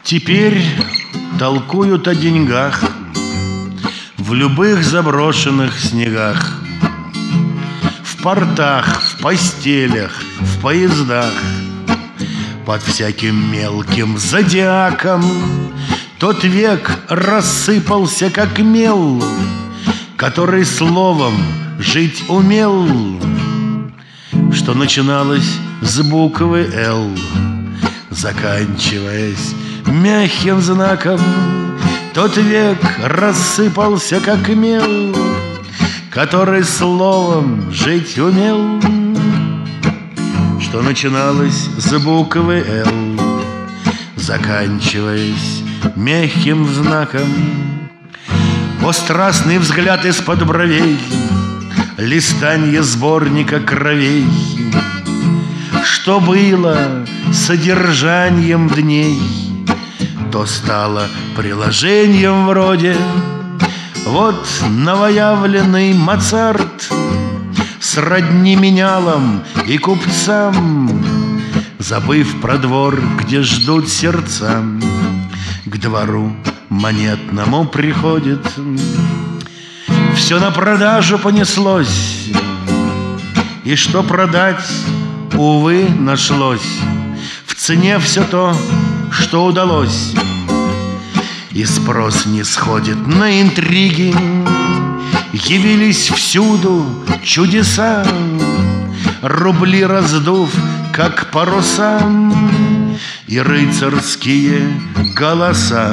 Теперь толкуют о деньгах в любых заброшенных снегах, в портах, в постелях, в поездах, под всяким мелким зодиаком. Тот век рассыпался, как мел, который словом жить умел, что начиналось с буквы «Л», заканчиваясь мягким знаком. Тот век рассыпался, как мел, который словом жить умел, что начиналось с буквы «Л», заканчиваясь мягким знаком. О, страстный взгляд из-под бровей, листанье сборника кровей, что было содержанием дней, то стало приложением вроде. Вот новоявленный Моцарт сродни менялам и купцам, забыв про двор, где ждут сердца, к двору монетному приходит. Все на продажу понеслось, и что продать, увы, нашлось. В цене все то, что удалось, и спрос не сходит на интриги. Явились всюду чудеса, рубли раздув, как паруса, и рыцарские голоса,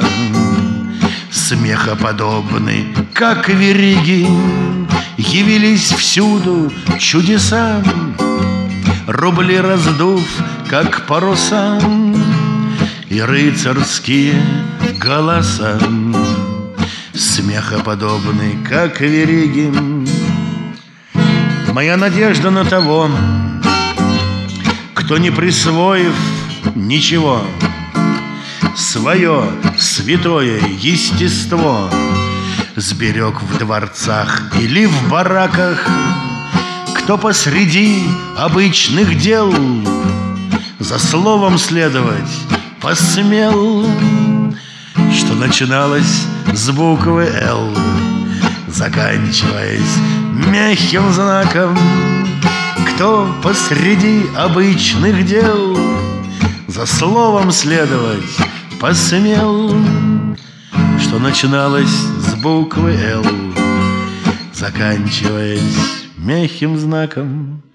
смехоподобны, как вериги. Явились всюду чудеса, рубли раздув, как паруса, и рыцарские голоса, смехоподобны, как вериги. Моя надежда на того, кто, не присвоив ничего, свое святое естество сберег в дворцах или в бараках, кто посреди обычных дел за словом следовать посмел, что начиналось с буквы «Л», заканчиваясь мягким знаком, кто посреди обычных дел за словом следовать посмел, что начиналось с буквы «Л», заканчиваясь мягким знаком.